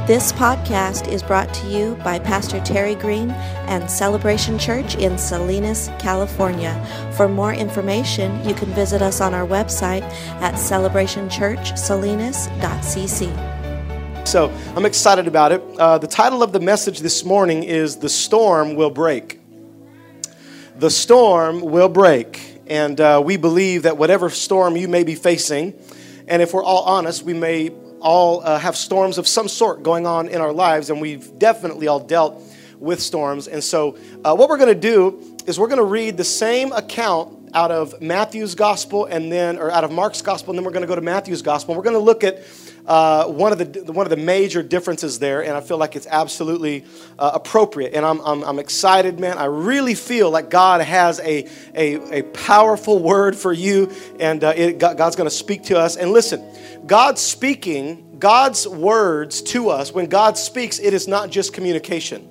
This podcast is brought to you by Pastor Terry Green and Celebration Church in Salinas, California. For more information, you can visit us on our website at celebrationchurchsalinas.cc. So I'm excited about it. The title of the message this morning is The Storm Will Break. The storm will break. And we believe that whatever storm you may be facing, and if we're all honest, we may all have storms of some sort going on in our lives, and we've definitely all dealt with storms. And so what we're going to do is we're going to read the same account out of Matthew's gospel or out of Mark's gospel, and then we're going to go to Matthew's gospel. We're going to look at one of the major differences there, and I feel like it's absolutely appropriate. And I'm excited, man. I really feel like God has a powerful word for you, and God's going to speak to us. And listen, God's speaking, God's words to us. When God speaks, it is not just communication.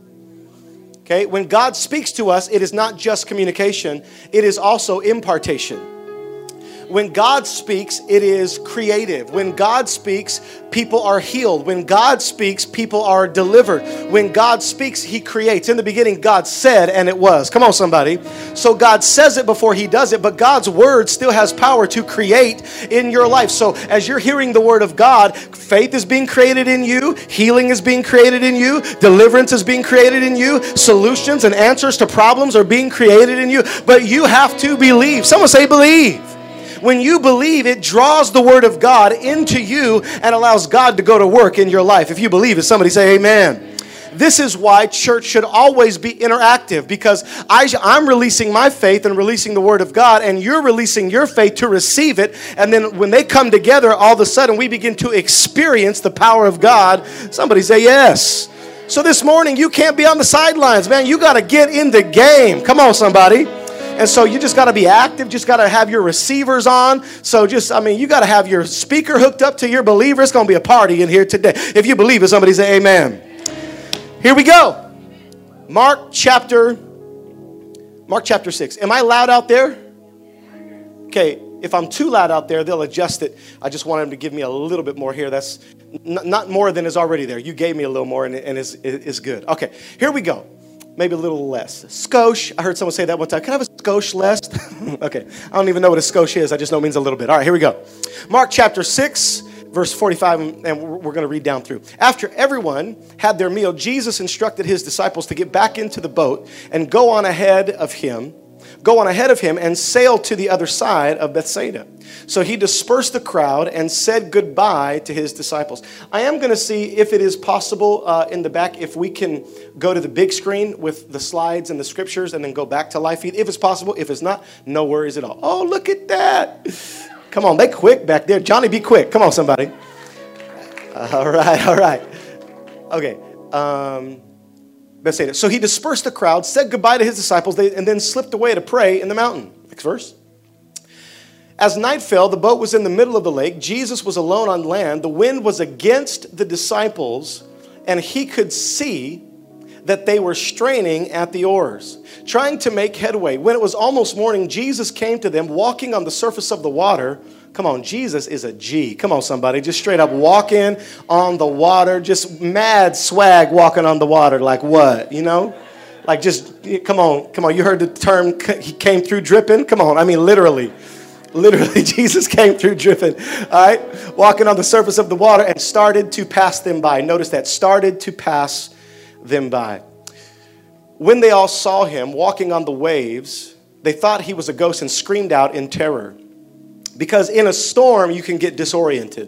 Okay, when God speaks to us, it is not just communication. It is also impartation. When God speaks, it is creative. When God speaks, people are healed. When God speaks, people are delivered. When God speaks, He creates. In the beginning, God said, and it was. Come on, somebody. So God says it before He does it, but God's word still has power to create in your life. So as you're hearing the word of God, faith is being created in you. Healing is being created in you. Deliverance is being created in you. Solutions and answers to problems are being created in you. But you have to believe. Someone say believe. When you believe, it draws the word of God into you and allows God to go to work in your life. If you believe it, somebody say amen. This is why church should always be interactive, because I'm releasing my faith and releasing the word of God, and you're releasing your faith to receive it. And then when they come together, all of a sudden we begin to experience the power of God. Somebody say yes. So this morning, you can't be on the sidelines, man. You got to get in the game. Come on, somebody. And so you just got to be active, just got to have your receivers on. So you got to have your speaker hooked up to your believer. It's going to be a party in here today. If you believe it, somebody say amen. Here we go. Mark chapter 6. Am I loud out there? Okay, if I'm too loud out there, they'll adjust it. I just want them to give me a little bit more here. That's not more than is already there. You gave me a little more, and it's good. Okay, here we go. Maybe a little less. Skosh. I heard someone say that one time. Can I have a skosh less? Okay. I don't even know what a skosh is. I just know it means a little bit. All right, here we go. Mark chapter 6, verse 45, and we're going to read down through. After everyone had their meal, Jesus instructed his disciples to get back into the boat and go on ahead of him and sail to the other side of Bethsaida. So he dispersed the crowd and said goodbye to his disciples. I am going to see if it is possible in the back, if we can go to the big screen with the slides and the scriptures and then go back to live feed. If it's possible. If it's not, no worries at all. Oh, look at that. Come on, they quick back there. Johnny, be quick. Come on, somebody. All right. Okay. Bethsaida. So he dispersed the crowd, said goodbye to his disciples, and then slipped away to pray in the mountain. Next verse. As night fell, the boat was in the middle of the lake. Jesus was alone on land. The wind was against the disciples, and he could see that they were straining at the oars, trying to make headway. When it was almost morning, Jesus came to them, walking on the surface of the water. Come on, Jesus is a G. Come on, somebody. Just straight up walking on the water. Just mad swag walking on the water. Like what, you know? Like just, come on. You heard the term, he came through dripping? Come on, I mean literally. Literally, Jesus came through dripping. All right? Walking on the surface of the water and started to pass them by. Notice that, started to pass them by. When they all saw him walking on the waves, they thought he was a ghost and screamed out in terror. Because in a storm, you can get disoriented.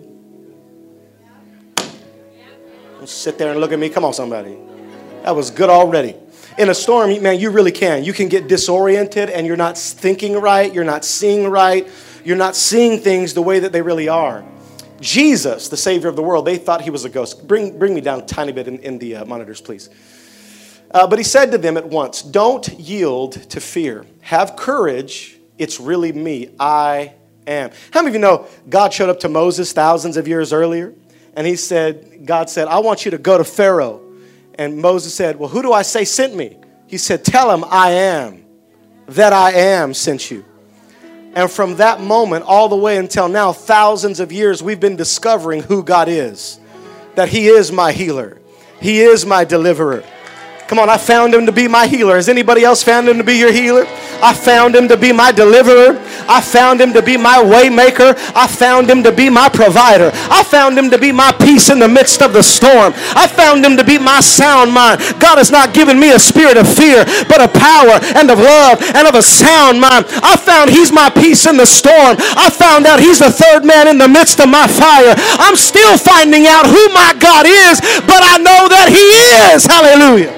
Don't sit there and look at me. Come on, somebody. That was good already. In a storm, man, you really can. You can get disoriented and you're not thinking right. You're not seeing right. You're not seeing things the way that they really are. Jesus, the Savior of the world, they thought he was a ghost. Bring me down a tiny bit in the monitors, please. But he said to them at once, don't yield to fear. Have courage. It's really me. I am. How many of you know God showed up to Moses thousands of years earlier? And God said, I want you to go to Pharaoh. And Moses said, well, who do I say sent me? He said, tell him I am, that I am sent you. And from that moment all the way until now, thousands of years, we've been discovering who God is. that he is my healer. He is my deliverer. Come on, I found him to be my healer. Has anybody else found him to be your healer? I found him to be my deliverer. I found him to be my way maker. I found him to be my provider. I found him to be my peace in the midst of the storm. I found him to be my sound mind. God has not given me a spirit of fear, but of power and of love and of a sound mind. I found he's my peace in the storm. I found out he's the third man in the midst of my fire. I'm still finding out who my God is, but I know that he is. Hallelujah.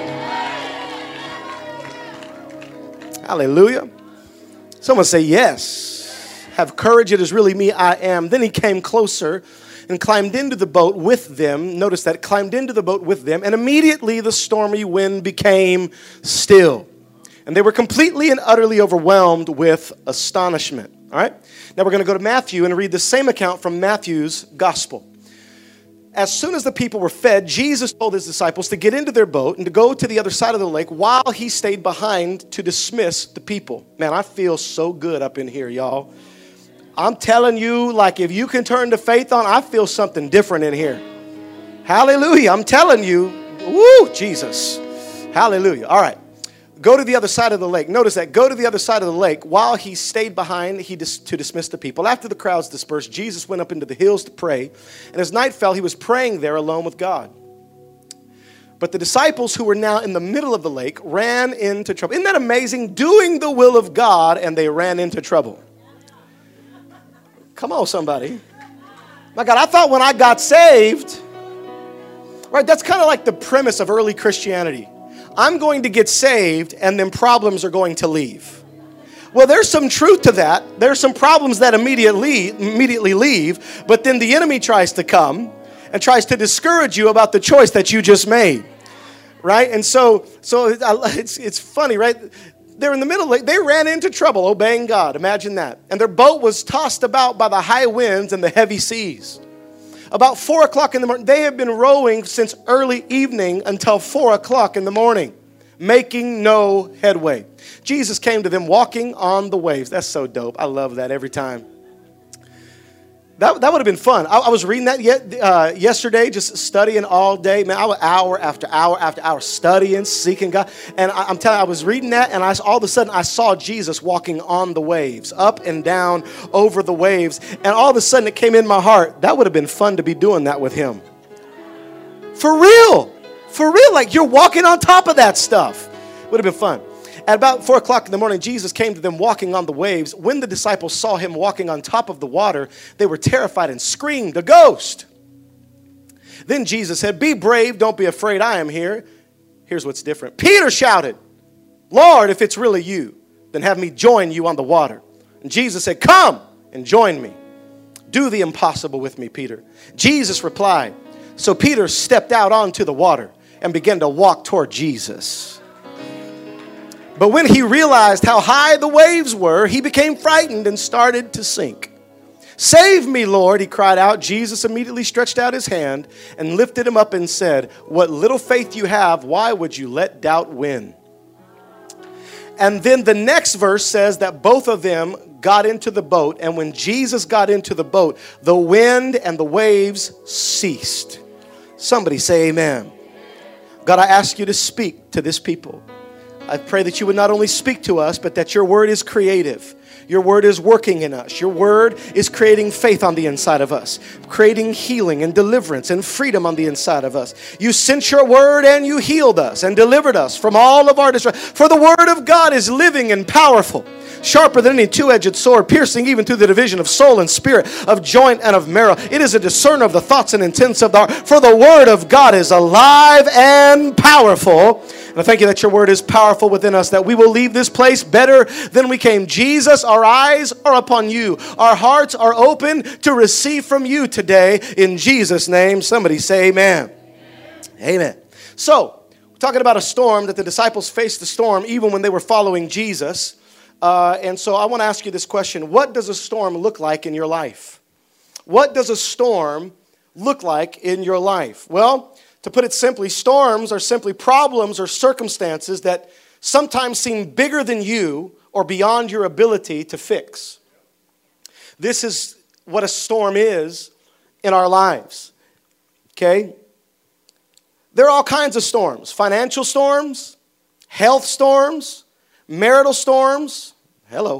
Hallelujah. Someone say, yes. Have courage. It is really me. I am. Then he came closer and climbed into the boat with them. Notice that. Climbed into the boat with them. And immediately the stormy wind became still. And they were completely and utterly overwhelmed with astonishment. All right. Now we're going to go to Matthew and read the same account from Matthew's gospel. As soon as the people were fed, Jesus told his disciples to get into their boat and to go to the other side of the lake while he stayed behind to dismiss the people. Man, I feel so good up in here, y'all. I'm telling you, like if you can turn to faith on, I feel something different in here. Hallelujah. I'm telling you. Woo, Jesus. Hallelujah. All right. Go to the other side of the lake. Notice that. Go to the other side of the lake. While he stayed behind to dismiss the people. After the crowds dispersed, Jesus went up into the hills to pray. And as night fell, he was praying there alone with God. But the disciples who were now in the middle of the lake ran into trouble. Isn't that amazing? Doing the will of God, and they ran into trouble. Come on, somebody. My God, I thought when I got saved, right, that's kind of like the premise of early Christianity. I'm going to get saved, and then problems are going to leave. Well, there's some truth to that. There's some problems that immediately leave, but then the enemy tries to come and tries to discourage you about the choice that you just made, right? And so it's funny, right? They're in the middle. They ran into trouble obeying God. Imagine that. And their boat was tossed about by the high winds and the heavy seas. About 4 o'clock in the morning, they have been rowing since early evening until 4 o'clock in the morning, making no headway. Jesus came to them walking on the waves. That's so dope. I love that every time. That would have been fun. I was reading that yesterday, just studying all day. Man, I was hour after hour after hour studying, seeking God. And I'm telling you, I was reading that, and all of a sudden I saw Jesus walking on the waves, up and down over the waves. And all of a sudden it came in my heart, that would have been fun to be doing that with him. For real. For real. Like you're walking on top of that stuff. Would have been fun. At about 4 o'clock in the morning, Jesus came to them walking on the waves. When the disciples saw him walking on top of the water, they were terrified and screamed, "A ghost!" Then Jesus said, "Be brave, don't be afraid, I am here." Here's what's different. Peter shouted, "Lord, if it's really you, then have me join you on the water." And Jesus said, "Come and join me. Do the impossible with me, Peter." Jesus replied. So Peter stepped out onto the water and began to walk toward Jesus. But when he realized how high the waves were, he became frightened and started to sink. "Save me, Lord," he cried out. Jesus immediately stretched out his hand and lifted him up and said, "What little faith you have, why would you let doubt win?" And then the next verse says that both of them got into the boat. And when Jesus got into the boat, the wind and the waves ceased. Somebody say amen. God, I ask you to speak to this people. I pray that you would not only speak to us, but that your word is creative. Your word is working in us. Your word is creating faith on the inside of us, creating healing and deliverance and freedom on the inside of us. You sent your word and you healed us and delivered us from all of our distress. For the word of God is living and powerful, sharper than any two-edged sword, piercing even to the division of soul and spirit, of joint and of marrow. It is a discerner of the thoughts and intents of the heart. For the word of God is alive and powerful. And I thank you that your word is powerful within us, that we will leave this place better than we came. Jesus, our eyes are upon you. Our hearts are open to receive from you today. In Jesus' name, somebody say amen. Amen. So, we're talking about a storm, that the disciples faced the storm even when they were following Jesus. And so I want to ask you this question. What does a storm look like in your life? What does a storm look like in your life? Well, to put it simply, storms are simply problems or circumstances that sometimes seem bigger than you or beyond your ability to fix. This is what a storm is in our lives. Okay? There are all kinds of storms. Financial storms, health storms, marital storms. Hello.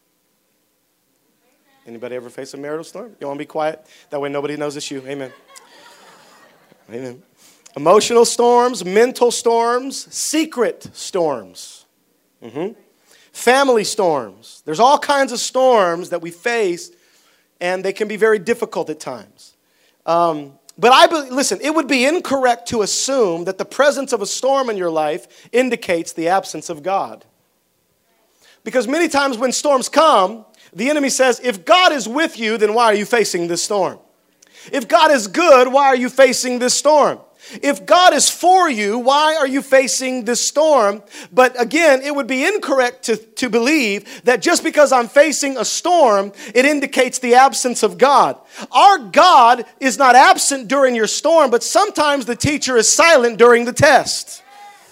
Anybody ever face a marital storm? You want to be quiet? That way nobody knows it's you. Amen. Amen. Emotional storms, mental storms, secret storms. Family storms. There's all kinds of storms that we face, and they can be very difficult at times. Listen, it would be incorrect to assume that the presence of a storm in your life indicates the absence of God. Because many times when storms come, the enemy says, if God is with you, then why are you facing this storm? If God is good, why are you facing this storm? If God is for you, why are you facing this storm? But again, it would be incorrect to believe that just because I'm facing a storm, it indicates the absence of God. Our God is not absent during your storm, but sometimes the teacher is silent during the test.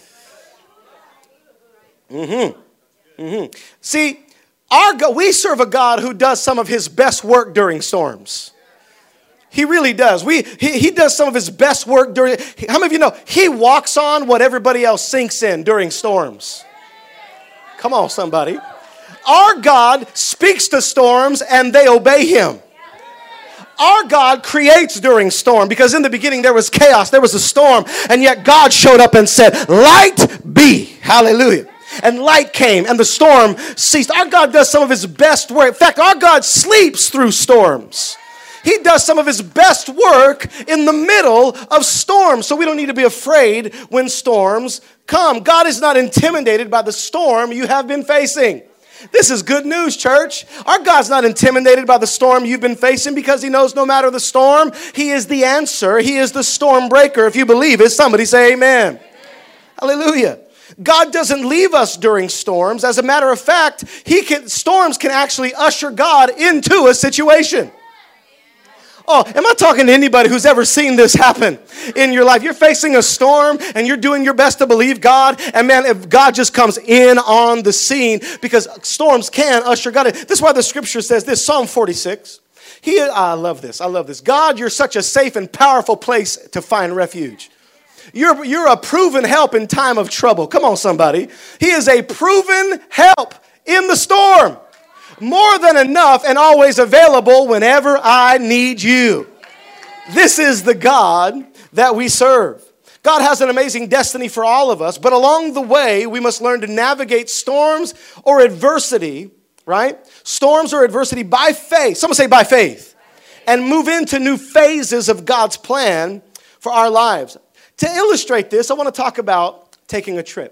See, we serve a God who does some of his best work during storms. He really does. He does some of his best work during. How many of you know he walks on what everybody else sinks in during storms? Come on, somebody. Our God speaks to storms and they obey him. Our God creates during storm, because in the beginning there was chaos, there was a storm, and yet God showed up and said, "Light be." Hallelujah. And light came and the storm ceased. Our God does some of his best work. In fact, our God sleeps through storms. He does some of his best work in the middle of storms. So we don't need to be afraid when storms come. God is not intimidated by the storm you have been facing. This is good news, church. Our God's not intimidated by the storm you've been facing, because he knows no matter the storm, he is the answer. He is the storm breaker. If you believe it, somebody say amen. Hallelujah. God doesn't leave us during storms. As a matter of fact, storms can actually usher God into a situation. Oh, am I talking to anybody who's ever seen this happen in your life? You're facing a storm and you're doing your best to believe God. And man, if God just comes in on the scene, because storms can usher God in. This is why the scripture says this, Psalm 46. I love this. I love this. God, you're such a safe and powerful place to find refuge. You're a proven help in time of trouble. Come on, somebody. He is a proven help in the storm. More than enough and always available whenever I need you. This is the God that we serve. God has an amazing destiny for all of us, but along the way, we must learn to navigate storms or adversity, right? Storms or adversity by faith. Someone say by faith. And move into new phases of God's plan for our lives. To illustrate this, I want to talk about taking a trip.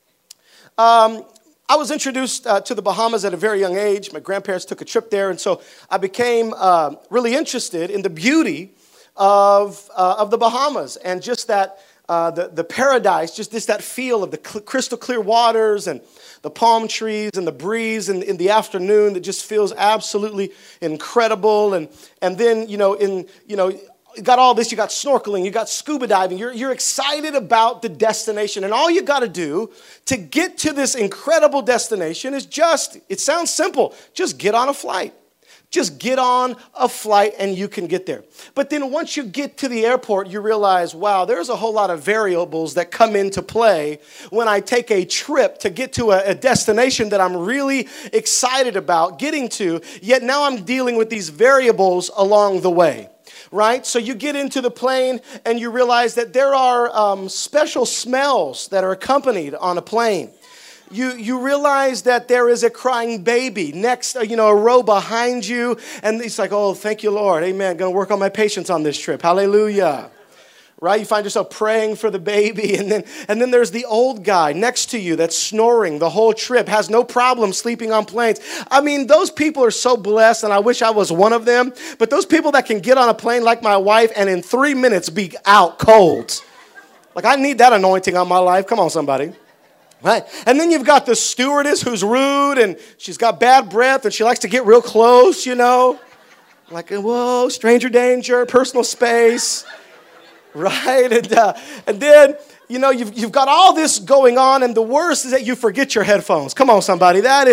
I was introduced to the Bahamas at a very young age. My grandparents took a trip there, and so I became really interested in the beauty of the Bahamas and just that the paradise, just that feel of the crystal clear waters and the palm trees and the breeze in the afternoon that just feels absolutely incredible. And then you got all this, you got snorkeling, you got scuba diving, you're excited about the destination. And all you got to do to get to this incredible destination is it sounds simple, just get on a flight. Just get on a flight and you can get there. But then once you get to the airport, you realize, wow, there's a whole lot of variables that come into play when I take a trip to get to a destination that I'm really excited about getting to, yet now I'm dealing with these variables along the way. Right? So you get into the plane and you realize that there are special smells that are accompanied on a plane. You realize that there is a crying baby next, a row behind you. And it's like, oh, thank you, Lord. Amen. Going to work on my patience on this trip. Hallelujah. Right? You find yourself praying for the baby. And then there's the old guy next to you that's snoring the whole trip, has no problem sleeping on planes. I mean, those people are so blessed, and I wish I was one of them. But those people that can get on a plane like my wife and in 3 minutes be out cold. Like, I need that anointing on my life. Come on, somebody. Right? And then you've got the stewardess who's rude, and she's got bad breath, and she likes to get real close, Like, whoa, stranger danger, personal space. Right? And then, you've got all this going on, and the worst is that you forget your headphones. Come on, somebody. That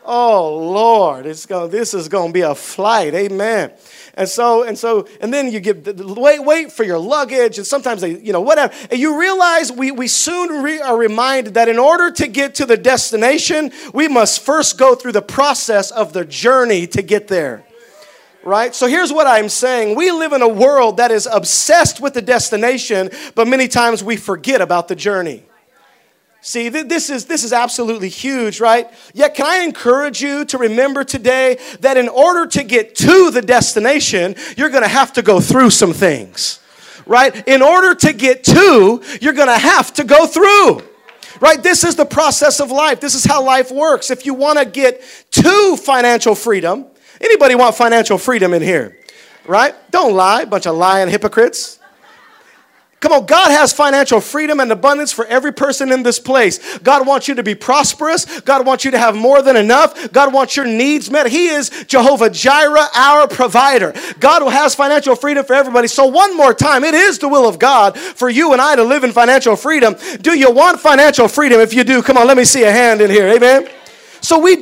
Oh, Lord, this is going to be a flight. Amen. And then you wait for your luggage, and sometimes they, whatever. And you realize we soon are reminded that in order to get to the destination, we must first go through the process of the journey to get there. Right? So here's what I'm saying. We live in a world that is obsessed with the destination, but many times we forget about the journey. See, this is absolutely huge, right? Yet, can I encourage you to remember today that in order to get to the destination, you're going to have to go through some things, right? In order to get to, you're going to have to go through, right? This is the process of life. This is how life works. If you want to get to financial freedom, anybody want financial freedom in here, right? Don't lie, bunch of lying hypocrites. Come on, God has financial freedom and abundance for every person in this place. God wants you to be prosperous. God wants you to have more than enough. God wants your needs met. He is Jehovah Jireh, our provider. God has financial freedom for everybody. So one more time, it is the will of God for you and I to live in financial freedom. Do you want financial freedom? If you do, come on, let me see a hand in here. Amen. So we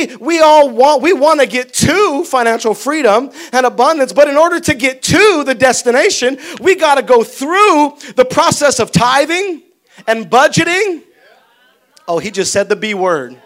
want to get to financial freedom and abundance, but in order to get to the destination, we got to go through the process of tithing and budgeting. Oh, he just said the B word.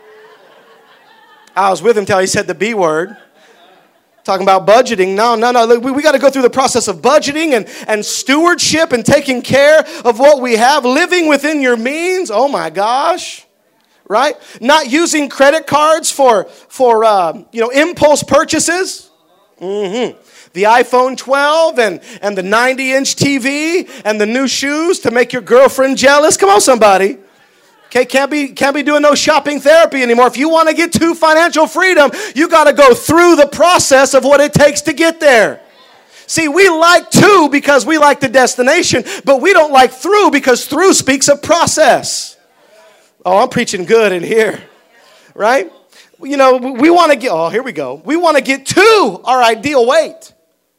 I was with him till he said the B word. Talking about budgeting. No. We got to go through the process of budgeting and stewardship and taking care of what we have, living within your means. Oh my gosh. Right? Not using credit cards for impulse purchases. The iPhone 12 and the 90-inch TV and the new shoes to make your girlfriend jealous. Come on, somebody. Okay, can't be doing no shopping therapy anymore. If you want to get to financial freedom, you got to go through the process of what it takes to get there. See, we like to because we like the destination, but we don't like through because through speaks of process. Oh, I'm preaching good in here, right? We want to get, here we go. We want to get to our ideal weight.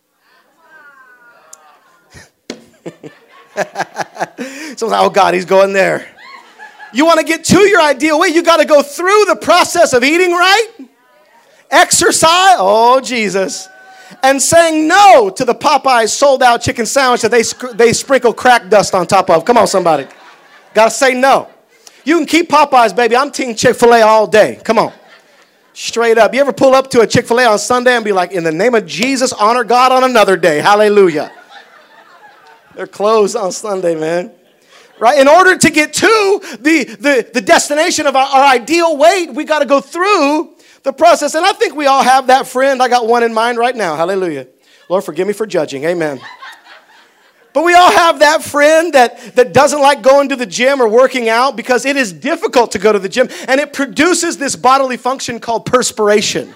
So, oh God, he's going there. You want to get to your ideal weight, you got to go through the process of eating right, exercise, oh Jesus, and saying no to the Popeyes sold out chicken sandwich that they sprinkle crack dust on top of. Come on, somebody. Got to say no. You can keep Popeyes, baby. I'm team Chick-fil-A all day. Come on. Straight up. You ever pull up to a Chick-fil-A on Sunday and be like, in the name of Jesus, honor God on another day. Hallelujah. They're closed on Sunday, man. Right? In order to get to the destination of our ideal weight, we got to go through the process. And I think we all have that friend. I got one in mind right now. Hallelujah. Lord, forgive me for judging. Amen. But we all have that friend that doesn't like going to the gym or working out because it is difficult to go to the gym. And it produces this bodily function called perspiration.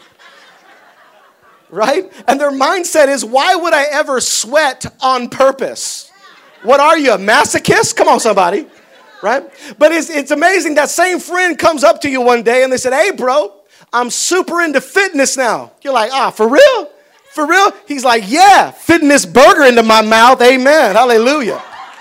Right? And their mindset is, why would I ever sweat on purpose? What are you, a masochist? Come on, somebody. Right? But it's amazing. That same friend comes up to you one day and they said, hey, bro, I'm super into fitness now. You're like, for real? For real? He's like, yeah, fitting this burger into my mouth. Amen. Hallelujah.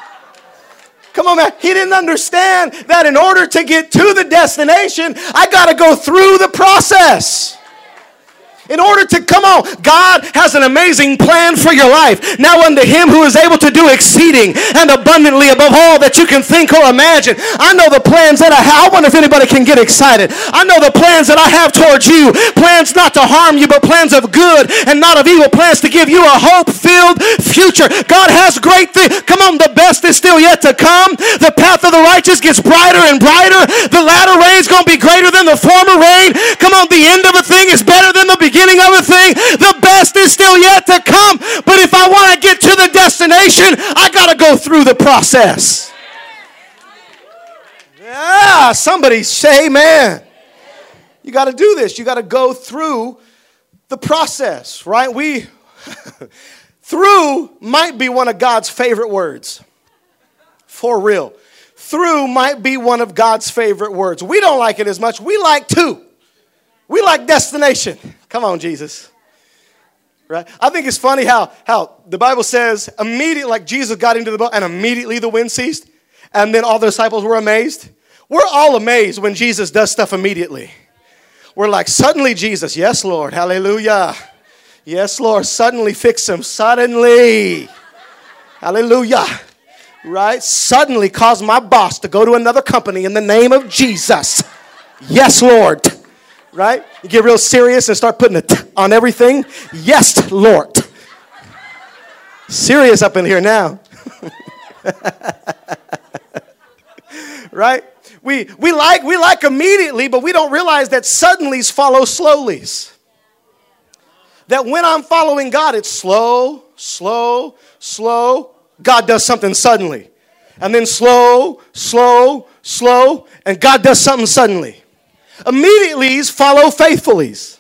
Come on, man. He didn't understand that in order to get to the destination, I got to go through the process. In order to, come on, God has an amazing plan for your life. Now unto him who is able to do exceeding and abundantly above all that you can think or imagine. I know the plans that I have. I wonder if anybody can get excited. I know the plans that I have towards you. Plans not to harm you, but plans of good and not of evil. Plans to give you a hope-filled future. God has great things. Come on, the best is still yet to come. The path of the righteous gets brighter and brighter. The latter rain is going to be greater than the former rain. Come on, the end of a thing is better than the beginning of a thing. The best is still yet to come. But if I want to get to the destination, I got to go through the process. Yeah, somebody say amen. You got to do this. You got to go through the process, right? Through might be one of God's favorite words. For real. Through might be one of God's favorite words. We don't like it as much. We like to. We like destination. Come on, Jesus. Right? I think it's funny how the Bible says immediately, like Jesus got into the boat and immediately the wind ceased. And then all the disciples were amazed. We're all amazed when Jesus does stuff immediately. We're like, suddenly, Jesus. Yes, Lord. Hallelujah. Yes, Lord. Suddenly fix him. Suddenly. Hallelujah. Right? Suddenly cause my boss to go to another company in the name of Jesus. Yes, Lord. Right? You get real serious and start putting it on everything. Yes, Lord. Serious up in here now. Right? We like immediately, but we don't realize that suddenlies follow slowies. That when I'm following God, it's slow, slow, slow. God does something suddenly. And then slow, slow, slow, and God does something suddenly. Immediatelys follow faithfullys.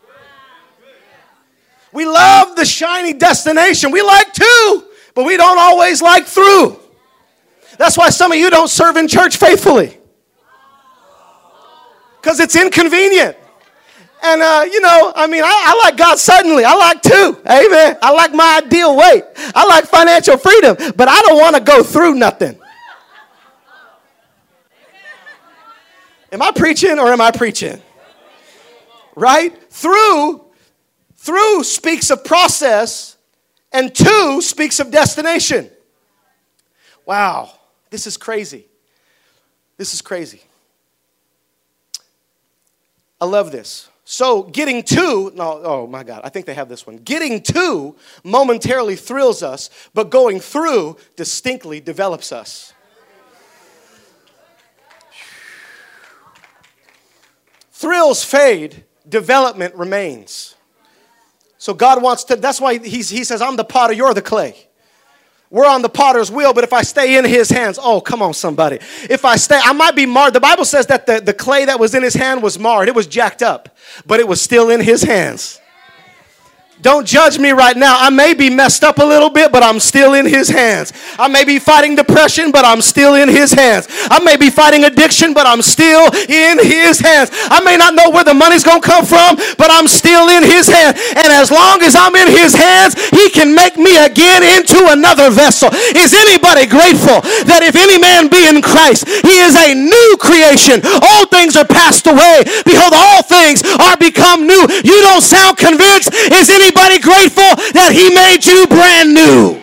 We love the shiny destination. We like to, but we don't always like through. That's why some of you don't serve in church faithfully. Because it's inconvenient. And, I like God suddenly. I like to. Amen. I like my ideal weight. I like financial freedom. But I don't want to go through nothing. Am I preaching or am I preaching? Right? Through speaks of process, and to speaks of destination. Wow. This is crazy. This is crazy. I love this. So getting to, oh my God, I think they have this one. Getting to momentarily thrills us, but going through distinctly develops us. Thrills fade, development remains. So God wants to, that's why he says, I'm the potter, you're the clay. We're on the potter's wheel, but if I stay in his hands, oh, come on, somebody. If I stay, I might be marred. The Bible says that the clay that was in his hand was marred. It was jacked up, but it was still in his hands. Don't judge me right now. I may be messed up a little bit, but I'm still in his hands. I may be fighting depression, but I'm still in his hands. I may be fighting addiction, but I'm still in his hands. I may not know where the money's going to come from, but I'm still in his hands. And as long as I'm in his hands, he can make me again into another vessel. Is anybody grateful that if any man be in Christ, he is a new creation? All things are passed away. Behold, all things are become new. You don't sound convinced. Is anybody grateful that he made you brand new?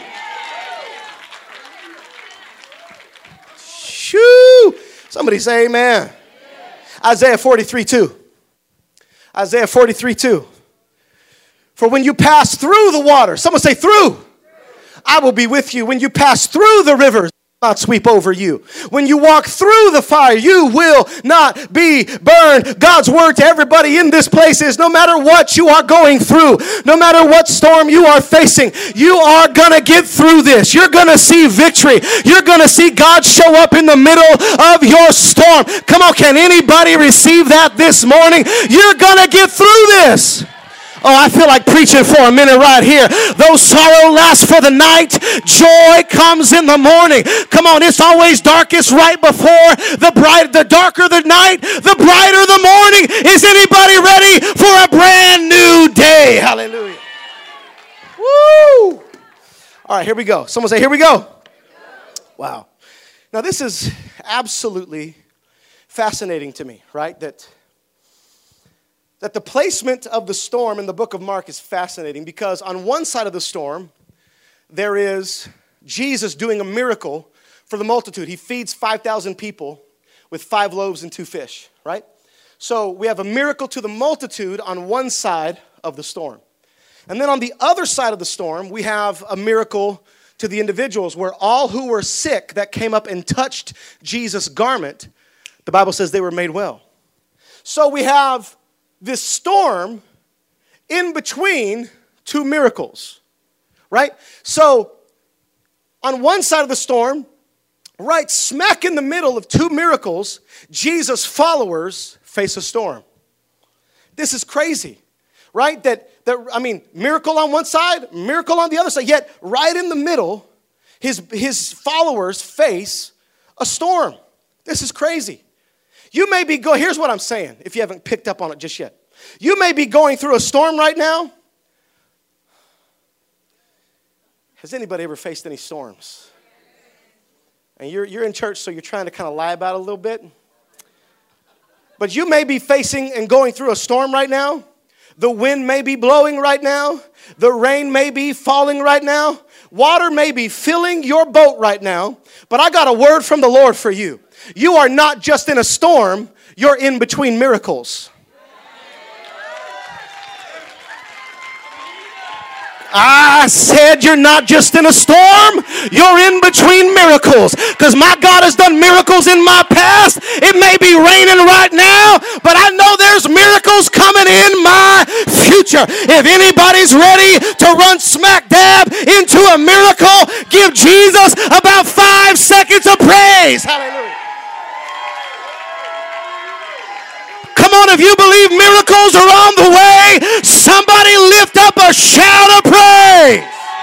Shoo! Somebody say amen. Isaiah 43:2. Isaiah 43:2. For when you pass through the water, someone say through. I will be with you. When you pass through the rivers, not sweep over you. When you walk through the fire, you will not be burned. God's word to everybody in this place is no matter what you are going through, no matter what storm you are facing, you are going to get through this. You're going to see victory. You're going to see God show up in the middle of your storm. Come on, can anybody receive that this morning? You're going to get through this. Oh, I feel like preaching for a minute right here. Though sorrow lasts for the night, joy comes in the morning. Come on, it's always darkest right before the darker the night, the brighter the morning. Is anybody ready for a brand new day? Hallelujah. Woo! All right, here we go. Someone say, here we go. Wow. Now, this is absolutely fascinating to me, right? That the placement of the storm in the book of Mark is fascinating because on one side of the storm, there is Jesus doing a miracle for the multitude. He feeds 5,000 people with 5 loaves and 2 fish, right? So we have a miracle to the multitude on one side of the storm. And then on the other side of the storm, we have a miracle to the individuals where all who were sick that came up and touched Jesus' garment, the Bible says they were made well. So we have this storm in between 2 miracles, right? So on one side of the storm, right smack in the middle of 2 miracles, Jesus' followers face a storm. This is crazy, right? Miracle on one side, miracle on the other side, yet right in the middle, his followers face a storm. This is crazy. You may be here's what I'm saying, if you haven't picked up on it just yet. You may be going through a storm right now. Has anybody ever faced any storms? And you're in church, so you're trying to kind of lie about it a little bit. But you may be facing and going through a storm right now. The wind may be blowing right now. The rain may be falling right now. Water may be filling your boat right now. But I got a word from the Lord for you. You are not just in a storm, you're in between miracles. I said you're not just in a storm, you're in between miracles. Because my God has done miracles in my past. It may be raining right now, but I know there's miracles coming in my future. If anybody's ready to run smack dab into a miracle, give Jesus about 5 seconds of praise. Hallelujah. Come on, if you believe miracles are on the way, somebody lift up a shout of praise.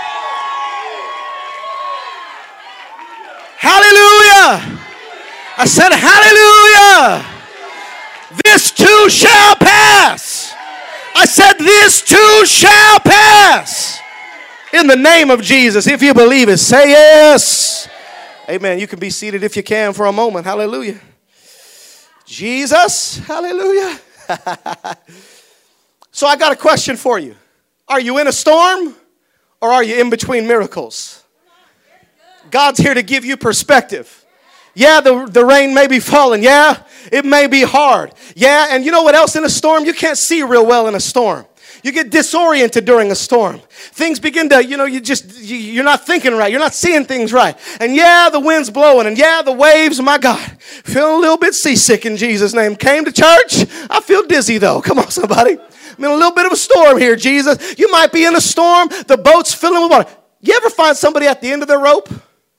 Hallelujah. I said hallelujah. This too shall pass. I said this too shall pass. In the name of Jesus, if you believe it, say yes. Amen. You can be seated if you can for a moment. Hallelujah. Jesus, hallelujah. So I got a question for you. Are you in a storm or are you in between miracles? God's here to give you perspective. Yeah, the rain may be falling. Yeah, it may be hard. Yeah, and you know what else in a storm? You can't see real well in a storm. You get disoriented during a storm. Things begin to, you're not thinking right. You're not seeing things right. And yeah, the wind's blowing. And yeah, the waves, my God, feeling a little bit seasick in Jesus' name. Came to church. I feel dizzy though. Come on, somebody. I'm in a little bit of a storm here, Jesus. You might be in a storm. The boat's filling with water. You ever find somebody at the end of their rope?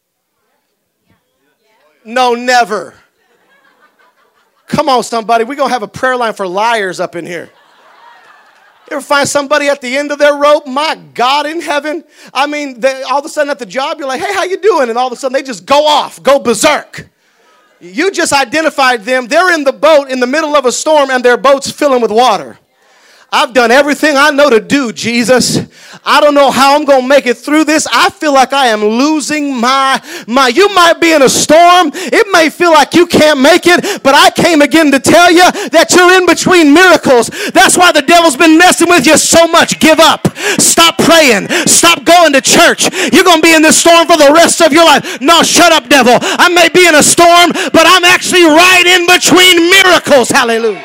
No, never. Come on, somebody. We're going to have a prayer line for liars up in here. You ever find somebody at the end of their rope? My God in heaven. I mean, all of a sudden at the job, you're like, hey, how you doing? And all of a sudden they just go off, go berserk. You just identified them. They're in the boat in the middle of a storm and their boat's filling with water. I've done everything I know to do, Jesus. I don't know how I'm going to make it through this. I feel like I am losing my. You might be in a storm. It may feel like you can't make it, but I came again to tell you that you're in between miracles. That's why the devil's been messing with you so much. Give up. Stop praying. Stop going to church. You're going to be in this storm for the rest of your life. No, shut up, devil. I may be in a storm, but I'm actually right in between miracles. Hallelujah.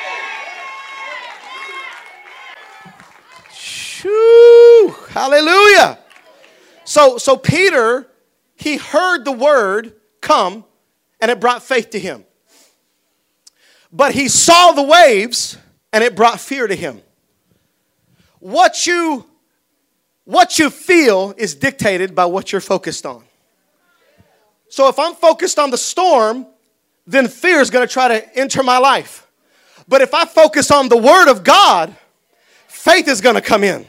Whew, hallelujah. So Peter, he heard the word come and it brought faith to him. But he saw the waves and it brought fear to him. What you feel is dictated by what you're focused on. So if I'm focused on the storm, then fear is going to try to enter my life. But if I focus on the word of God, faith is going to come in.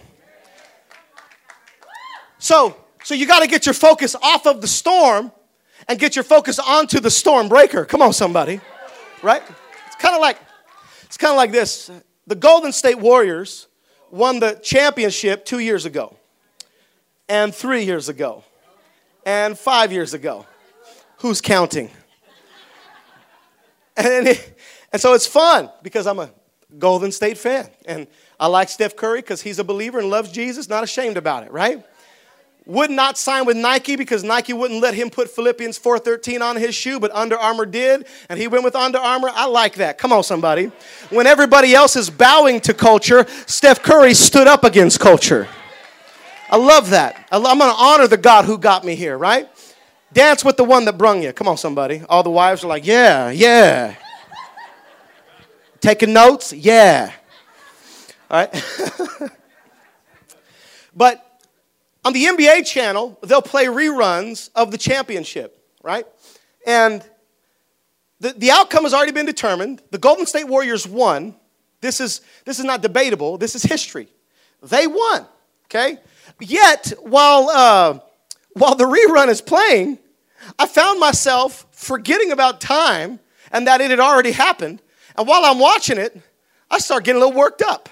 So you got to get your focus off of the storm and get your focus onto the storm breaker. Come on, somebody. Right? It's kind of like this. The Golden State Warriors won the championship 2 years ago, and 3 years ago, and 5 years ago. Who's counting? And so it's fun because I'm a Golden State fan. And I like Steph Curry because he's a believer and loves Jesus, not ashamed about it, right? Would not sign with Nike because Nike wouldn't let him put Philippians 4:13 on his shoe, but Under Armour did, and he went with Under Armour. I like that. Come on, somebody. When everybody else is bowing to culture, Steph Curry stood up against culture. I love that. I'm going to honor the God who got me here, right? Dance with the one that brung you. Come on, somebody. All the wives are like, yeah, yeah. Taking notes? Yeah. All right. But on the NBA channel, they'll play reruns of the championship, right? And the outcome has already been determined. The Golden State Warriors won. This is not debatable. This is history. They won, okay? Yet, while the rerun is playing, I found myself forgetting about time and that it had already happened. And while I'm watching it, I start getting a little worked up.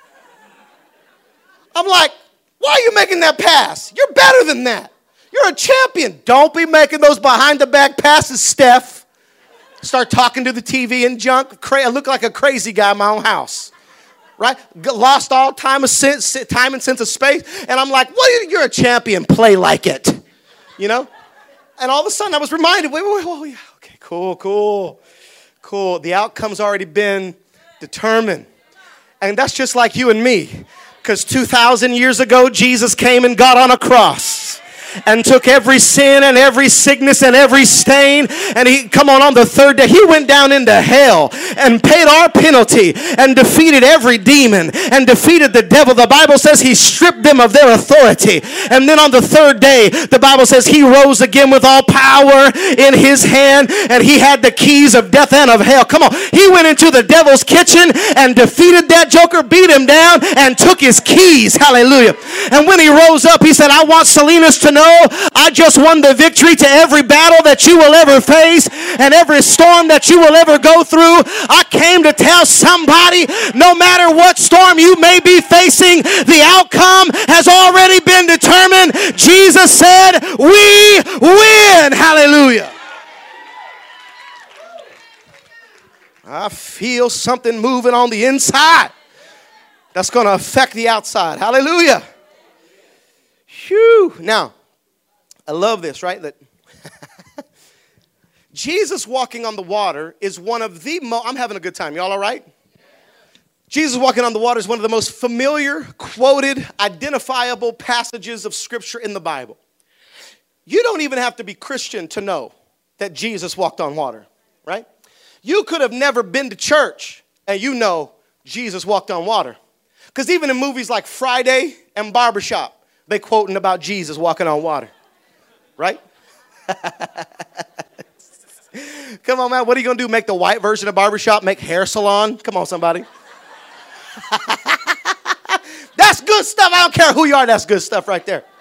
I'm like, why are you making that pass? You're better than that. You're a champion. Don't be making those behind-the-back passes, Steph. Start talking to the TV and junk. I look like a crazy guy in my own house. Right? Lost all time and sense of space. And I'm like, well, you're a champion. Play like it. You know? And all of a sudden I was reminded, wait, oh yeah, okay, cool. The outcome's already been determined. And that's just like you and me. Because 2,000 years ago, Jesus came and got on a cross and took every sin and every sickness and every stain. And on the third day, he went down into hell and paid our penalty and defeated every demon and defeated the devil. The Bible says he stripped them of their authority. And then on the third day, the Bible says he rose again with all power in his hand, and he had the keys of death and of hell. Come on. He went into the devil's kitchen and defeated that joker, beat him down, and took his keys. Hallelujah. And when he rose up, he said, I want Salinas to know I just won the victory to every battle that you will ever face and every storm that you will ever go through. I came to tell somebody, no matter what storm you may be facing, the outcome has already been determined. Jesus said, we win. Hallelujah. I feel something moving on the inside that's going to affect the outside. Hallelujah. Phew. Now, I love this, right? That Jesus walking on the water is one of the I'm having a good time. Y'all all right? Jesus walking on the water is one of the most familiar, quoted, identifiable passages of Scripture in the Bible. You don't even have to be Christian to know that Jesus walked on water, right? You could have never been to church and you know Jesus walked on water. Because even in movies like Friday and Barbershop, they quoting about Jesus walking on water. Right? Come on, man. What are you going to do? Make the white version of Barbershop? Make hair salon? Come on, somebody. That's good stuff. I don't care who you are. That's good stuff right there.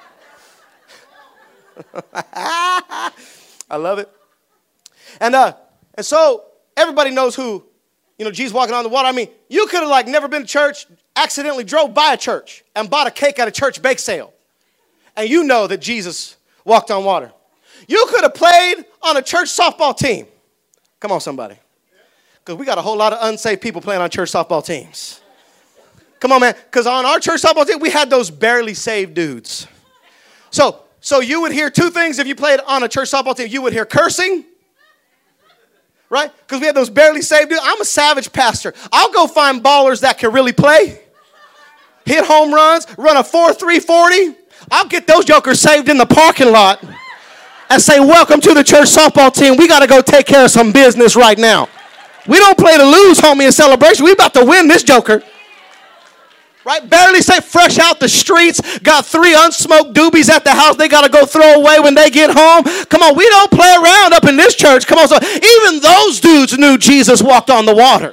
I love it. And so everybody knows who, Jesus walking on the water. I mean, you could have never been to church, accidentally drove by a church and bought a cake at a church bake sale. And you know that Jesus walked on water. You could have played on a church softball team. Come on, somebody. Because we got a whole lot of unsaved people playing on church softball teams. Come on, man. Because on our church softball team, we had those barely saved dudes. So you would hear two things if you played on a church softball team. You would hear cursing, right? Because we had those barely saved dudes. I'm a savage pastor. I'll go find ballers that can really play, hit home runs, run a 4.3 40. I'll get those jokers saved in the parking lot and say, welcome to the church softball team. We got to go take care of some business right now. We don't play to lose, homie, in celebration. We about to win this joker. Right? Barely saved, fresh out the streets. Got 3 unsmoked doobies at the house they got to go throw away when they get home. Come on, we don't play around up in this church. Come on. So even those dudes knew Jesus walked on the water.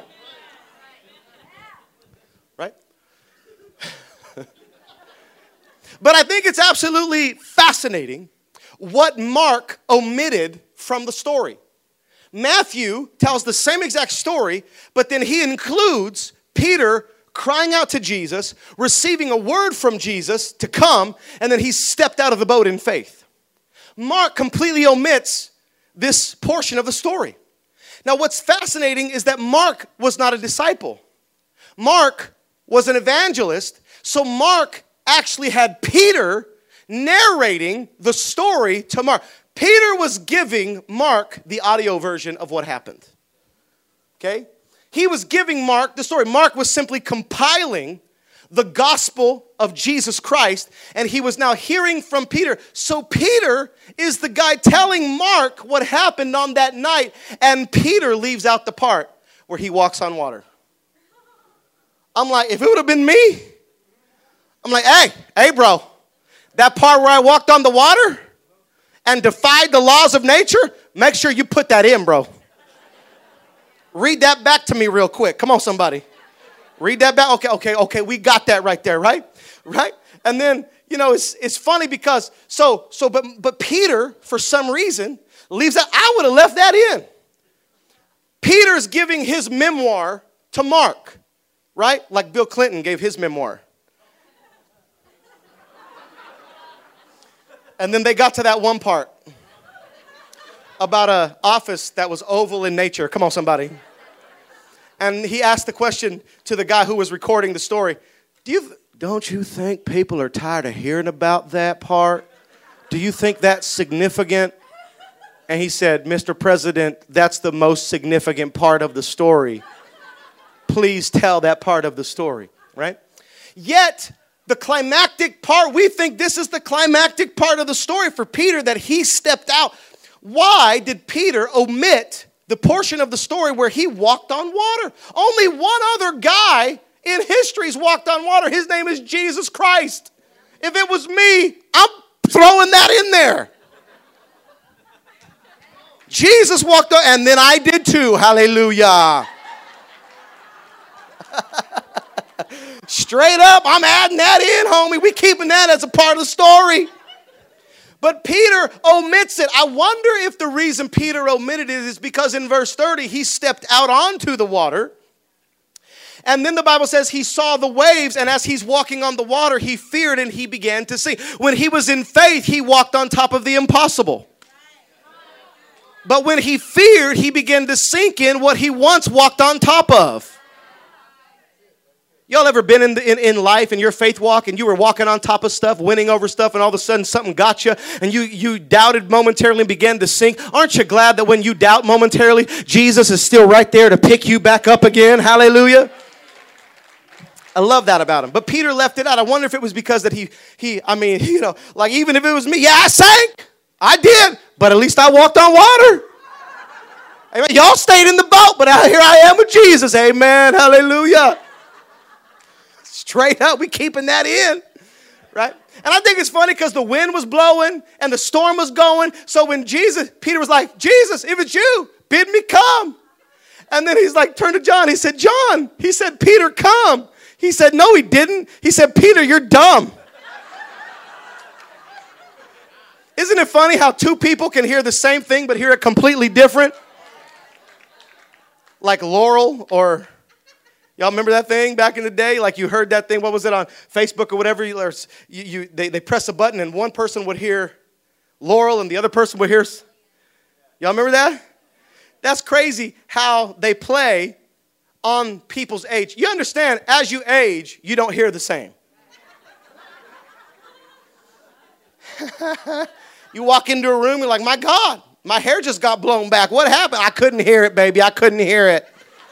But I think it's absolutely fascinating what Mark omitted from the story. Matthew tells the same exact story, but then he includes Peter crying out to Jesus, receiving a word from Jesus to come, and then he stepped out of the boat in faith. Mark completely omits this portion of the story. Now, what's fascinating is that Mark was not a disciple. Mark was an evangelist, so Mark actually had Peter narrating the story to Mark. Peter was giving Mark the audio version of what happened. Okay? He was giving Mark the story. Mark was simply compiling the gospel of Jesus Christ, and he was now hearing from Peter. So Peter is the guy telling Mark what happened on that night, and Peter leaves out the part where he walks on water. I'm like, if it would have been me, I'm like, hey, bro, that part where I walked on the water and defied the laws of nature, make sure you put that in, bro. Read that back to me real quick. Come on, somebody. Read that back. Okay, we got that right there, right? Right? And then, it's funny because, but Peter, for some reason, leaves that. I would have left that in. Peter's giving his memoir to Mark, right? Like Bill Clinton gave his memoir. And then they got to that one part. about an office that was oval in nature. Come on, somebody. And he asked the question to the guy who was recording the story. Don't you think people are tired of hearing about that part? Do you think that's significant? And he said, Mr. President, that's the most significant part of the story. Please tell that part of the story, right? Yet, the climactic part, we think this is the climactic part of the story for Peter, that he stepped out. Why did Peter omit the portion of the story where he walked on water? Only one other guy in history's walked on water. His name is Jesus Christ. If it was me, I'm throwing that in there. Jesus walked on, and then I did too. Hallelujah. Straight up, I'm adding that in, homie. We keeping that as a part of the story. But Peter omits it. I wonder if the reason Peter omitted it is because in verse 30, he stepped out onto the water. And then the Bible says he saw the waves, and as he's walking on the water, he feared and he began to sink. When he was in faith, he walked on top of the impossible. But when he feared, he began to sink in what he once walked on top of. Y'all ever been in life in your faith walk and you were walking on top of stuff, winning over stuff, and all of a sudden something got you and you doubted momentarily and began to sink? Aren't you glad that when you doubt momentarily, Jesus is still right there to pick you back up again? Hallelujah. I love that about him. But Peter left it out. I wonder if it was because that like even if it was me, yeah, I sank. I did, but at least I walked on water. Amen. Y'all stayed in the boat, but here I am with Jesus. Amen. Hallelujah. Straight up, we keeping that in, right? And I think it's funny because the wind was blowing and the storm was going. So when Peter was like, Jesus, if it's you, bid me come. And then he's like, turned to John. He said, John. He said, Peter, come. He said, no, he didn't. He said, Peter, you're dumb. Isn't it funny how two people can hear the same thing but hear it completely different? Like Laurel or... Y'all remember that thing back in the day? Like you heard that thing, what was it, on Facebook or whatever? They press a button and one person would hear Laurel and the other person would hear... Y'all remember that? That's crazy how they play on people's age. You understand, as you age, you don't hear the same. You walk into a room, you're like, my God, my hair just got blown back. What happened? I couldn't hear it, baby. I couldn't hear it.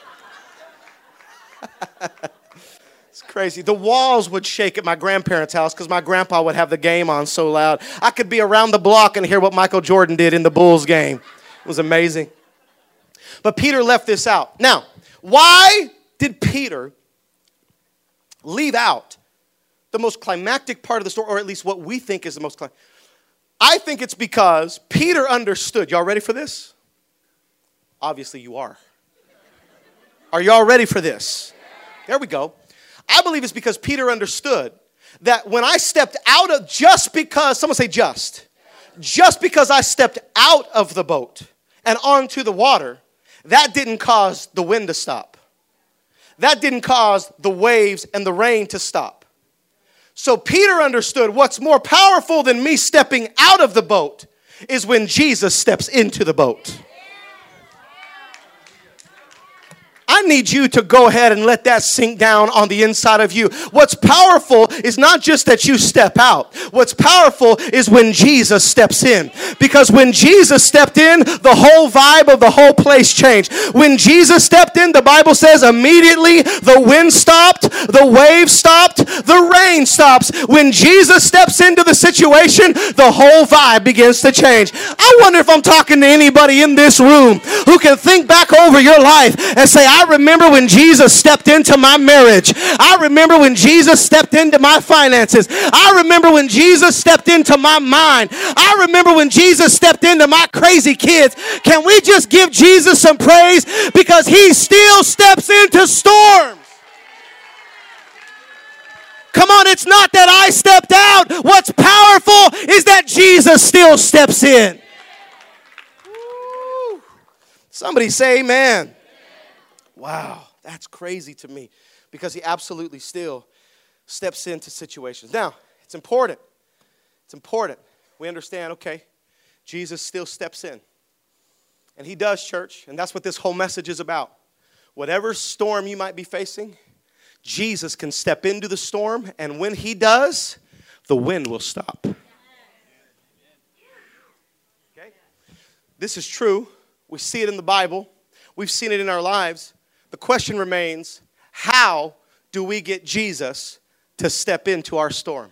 It's crazy. The walls would shake at my grandparents' house because my grandpa would have the game on so loud. I could be around the block and hear what Michael Jordan did in the Bulls game. It was amazing. But Peter left this out. Now, why did Peter leave out the most climactic part of the story, or at least what we think is the most climactic? I think it's because Peter understood. Y'all ready for this? Obviously you are. Are y'all ready for this? There we go. I believe it's because Peter understood that when I stepped out of, just because, someone say just because I stepped out of the boat and onto the water, that didn't cause the wind to stop. That didn't cause the waves and the rain to stop. So Peter understood what's more powerful than me stepping out of the boat is when Jesus steps into the boat. I need you to go ahead and let that sink down on the inside of you. What's powerful is not just that you step out. What's powerful is when Jesus steps in. Because when Jesus stepped in, the whole vibe of the whole place changed. When Jesus stepped in, the Bible says immediately the wind stopped, the waves stopped, the rain stops. When Jesus steps into the situation, the whole vibe begins to change. I wonder if I'm talking to anybody in this room who can think back over your life and say, I remember when Jesus stepped into my marriage. I remember when Jesus stepped into my finances. I remember when Jesus stepped into my mind. I remember when Jesus stepped into my crazy kids. Can we just give Jesus some praise? Because he still steps into storms. Come on, it's not that I stepped out. What's powerful is that Jesus still steps in. Woo. Somebody say amen. Wow, that's crazy to me because he absolutely still steps into situations. Now, it's important. It's important. We understand, okay, Jesus still steps in. And he does, church. And that's what this whole message is about. Whatever storm you might be facing, Jesus can step into the storm. And when he does, the wind will stop. Okay? This is true. We see it in the Bible. We've seen it in our lives. The question remains, how do we get Jesus to step into our storm?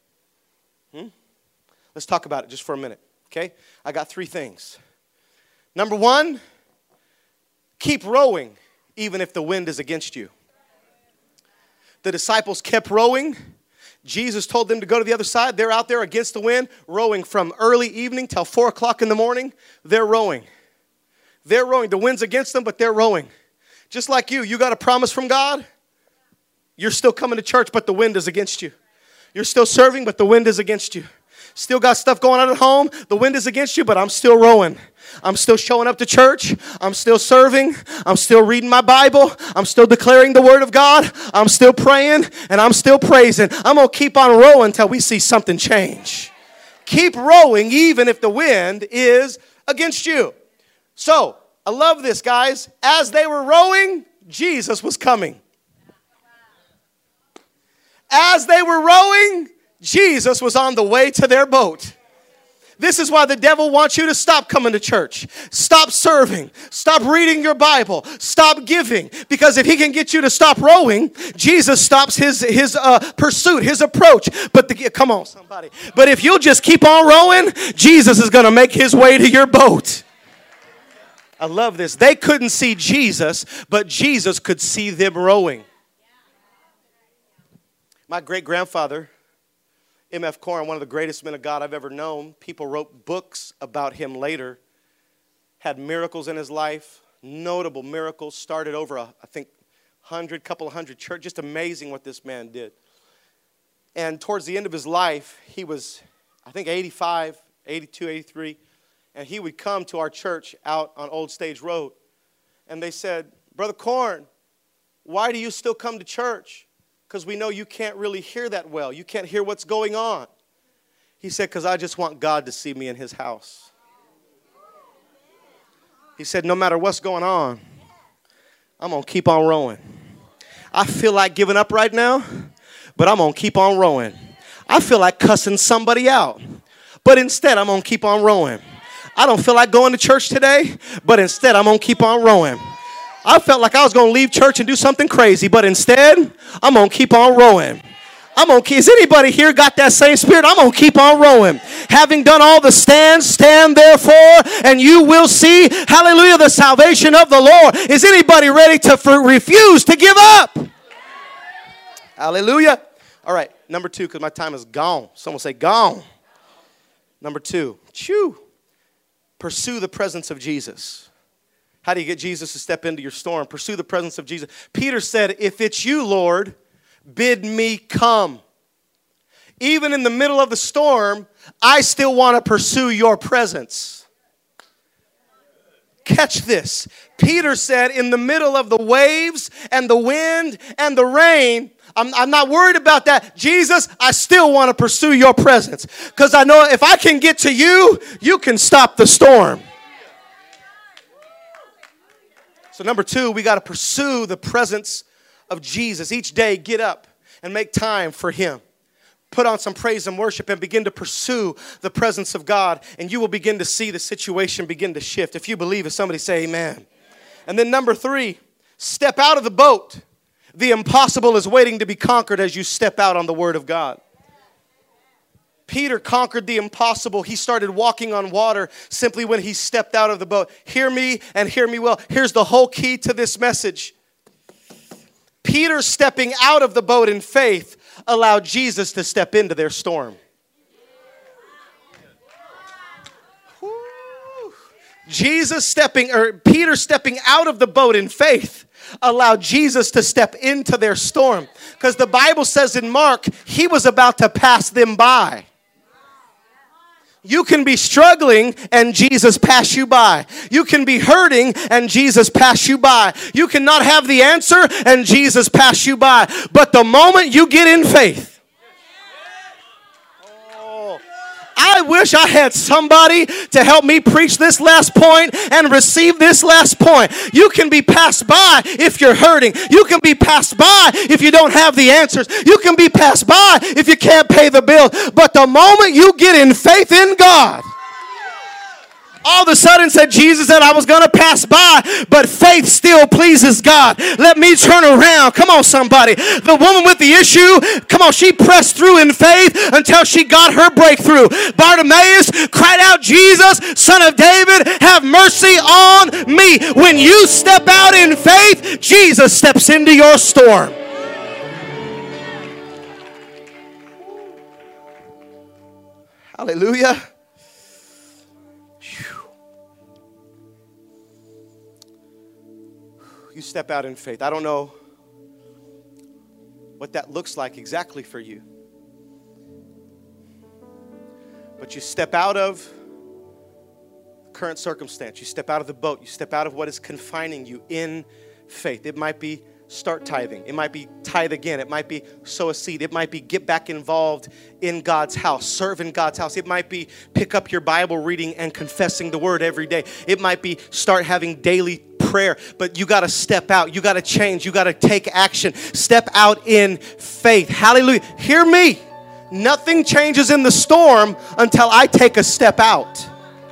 Let's talk about it just for a minute, okay? I got 3 things. Number 1, keep rowing even if the wind is against you. The disciples kept rowing. Jesus told them to go to the other side. They're out there against the wind, rowing from early evening till 4 o'clock in the morning. They're rowing. They're rowing. The wind's against them, but they're rowing. Just like you got a promise from God. You're still coming to church, but the wind is against you. You're still serving, but the wind is against you. Still got stuff going on at home. The wind is against you, but I'm still rowing. I'm still showing up to church. I'm still serving. I'm still reading my Bible. I'm still declaring the word of God. I'm still praying, and I'm still praising. I'm going to keep on rowing until we see something change. Keep rowing even if the wind is against you. So, I love this, guys. As they were rowing, Jesus was coming. As they were rowing, Jesus was on the way to their boat. This is why the devil wants you to stop coming to church. Stop serving. Stop reading your Bible. Stop giving. Because if he can get you to stop rowing, Jesus stops his pursuit, his approach. Come on, somebody. But if you'll just keep on rowing, Jesus is going to make his way to your boat. I love this. They couldn't see Jesus, but Jesus could see them rowing. My great-grandfather, M.F. Corrin, one of the greatest men of God I've ever known. People wrote books about him later. Had miracles in his life, notable miracles. Started over, couple of hundred churches. Just amazing what this man did. And towards the end of his life, he was, 85, 82, 83. And he would come to our church out on Old Stage Road. And they said, Brother Corrin, why do you still come to church? Because we know you can't really hear that well. You can't hear what's going on. He said, because I just want God to see me in his house. He said, no matter what's going on, I'm going to keep on rowing. I feel like giving up right now, but I'm going to keep on rowing. I feel like cussing somebody out, but instead I'm going to keep on rowing. I don't feel like going to church today, but instead I'm going to keep on rowing. I felt like I was going to leave church and do something crazy, but instead, I'm going to keep on rowing. Is anybody here got that same spirit? I'm going to keep on rowing. Having done all the stands, stand therefore, and you will see, hallelujah, the salvation of the Lord. Is anybody ready to refuse to give up? Hallelujah. All right, number 2, because my time is gone. Someone say gone. Number 2, pursue the presence of Jesus. How do you get Jesus to step into your storm? Pursue the presence of Jesus. Peter said, if it's you, Lord, bid me come. Even in the middle of the storm, I still want to pursue your presence. Catch this. Peter said, in the middle of the waves and the wind and the rain, I'm not worried about that. Jesus, I still want to pursue your presence. Because I know if I can get to you, you can stop the storm. So number 2, we got to pursue the presence of Jesus. Each day, get up and make time for him. Put on some praise and worship and begin to pursue the presence of God. And you will begin to see the situation begin to shift. If you believe it, somebody say amen. And then number 3, step out of the boat. The impossible is waiting to be conquered as you step out on the word of God. Peter conquered the impossible. He started walking on water simply when he stepped out of the boat. Hear me and hear me well. Here's the whole key to this message. Peter stepping out of the boat in faith allowed Jesus to step into their storm. Peter stepping out of the boat in faith allowed Jesus to step into their storm. Because the Bible says in Mark, he was about to pass them by. You can be struggling and Jesus pass you by. You can be hurting and Jesus pass you by. You cannot have the answer and Jesus pass you by. But the moment you get in faith, I wish I had somebody to help me preach this last point and receive this last point. You can be passed by if you're hurting. You can be passed by if you don't have the answers. You can be passed by if you can't pay the bill. But the moment you get in faith in God, all of a sudden said, Jesus said I was going to pass by, but faith still pleases God. Let me turn around. Come on, somebody. The woman with the issue, come on, she pressed through in faith until she got her breakthrough. Bartimaeus cried out, Jesus, Son of David, have mercy on me. When you step out in faith, Jesus steps into your storm. Hallelujah. You step out in faith. I don't know what that looks like exactly for you. But you step out of current circumstance. You step out of the boat. You step out of what is confining you in faith. It might be start tithing. It might be tithe again. It might be sow a seed. It might be get back involved in God's house, serve in God's house. It might be pick up your Bible reading and confessing the word every day. It might be start having daily prayer. But you got to step out. You got to change. You got to take action. Step out in faith. Hallelujah. Hear me. Nothing changes in the storm until I take a step out.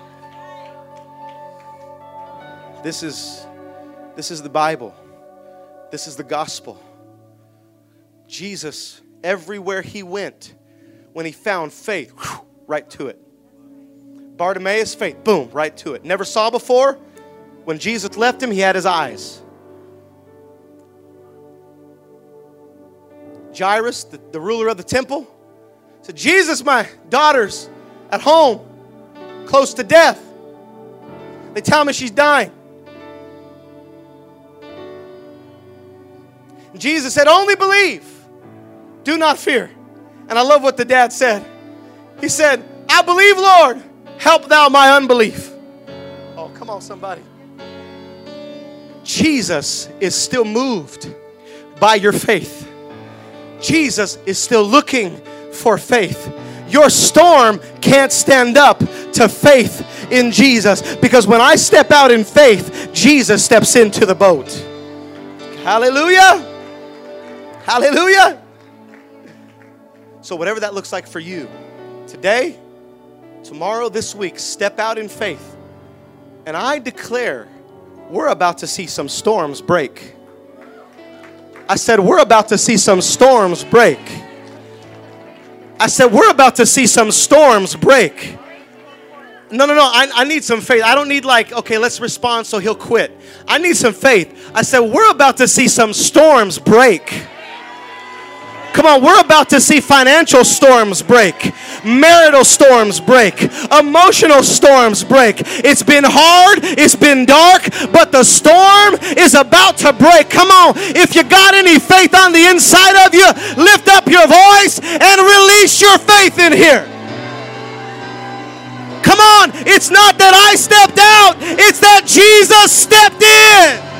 This is the Bible. This is the gospel. Jesus, everywhere he went, when he found faith, right to it. Bartimaeus, faith, boom, right to it. Never saw before. When Jesus left him, he had his eyes. Jairus, the ruler of the temple, said, Jesus, my daughter's at home, close to death. They tell me she's dying. Jesus said, only believe. Do not fear. And I love what the dad said. He said, I believe, Lord. Help thou my unbelief. Oh, come on, somebody. Jesus is still moved by your faith. Jesus is still looking for faith. Your storm can't stand up to faith in Jesus. Because when I step out in faith, Jesus steps into the boat. Hallelujah. Hallelujah. So whatever that looks like for you, today, tomorrow, this week, step out in faith. And I declare, we're about to see some storms break. I said, we're about to see some storms break. I said, we're about to see some storms break. No. I need some faith. I don't need okay, let's respond so he'll quit. I need some faith. I said, we're about to see some storms break. Come on, we're about to see financial storms break, marital storms break, emotional storms break. It's been hard, it's been dark, but the storm is about to break. Come on, if you got any faith on the inside of you, lift up your voice and release your faith in here. Come on, it's not that I stepped out, it's that Jesus stepped in.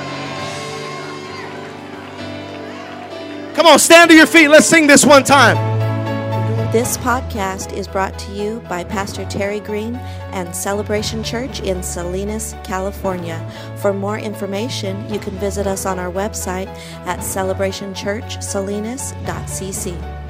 Come on, stand to your feet. Let's sing this one time. This podcast is brought to you by Pastor Terry Green and Celebration Church in Salinas, California. For more information, you can visit us on our website at celebrationchurchsalinas.cc.